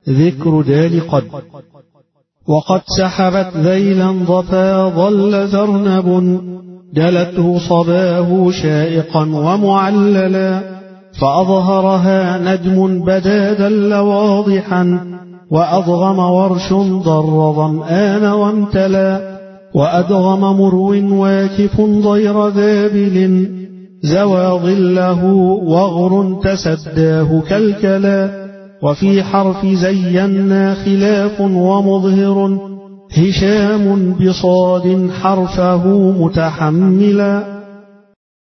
ذكر دال قد. وقد سحبت ذيلا ضفا ظل ذرنب دلته صباه شائقا ومعللا فأظهرها نجم بدا دل واضحا وأضغم ورش ضر ظمآن وامتلا وأدغم مرو واكف ضير ذابل زوى ظله وغر تسداه كالكلا وفي حرف زينا خلاف ومظهر هشام بصاد حرفه متحملا